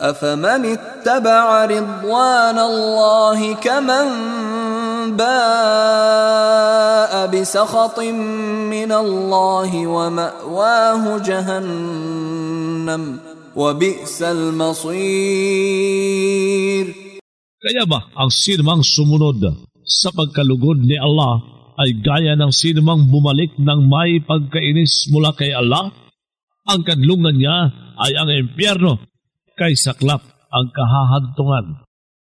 أفمن اتبع رضوان الله كمن باء بسخط من الله ومأواه جهنم وبئس المصير. Kaya ba ang sinumang sumunod sa pagkalugod ni Allah ay gaya ng sinumang bumalik ng may pagkainis mula kay Allah? Ang kadlungan niya ay ang impyerno, kay saklap ang kahahantungan.